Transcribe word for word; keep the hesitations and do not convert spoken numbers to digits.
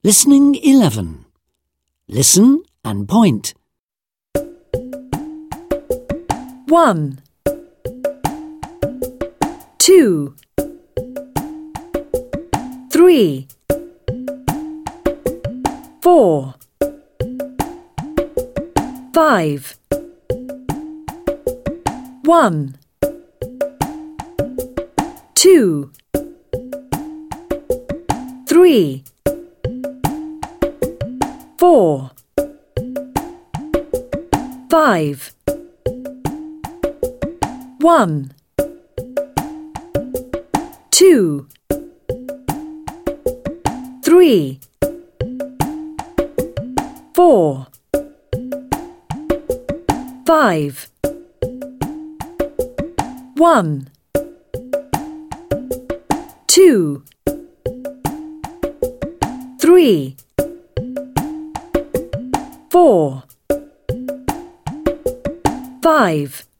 Listening eleven. Listen and point. One, two, three, four, five. One, two, three, four, five. One, two, three, four, five. One, two, three, four, five.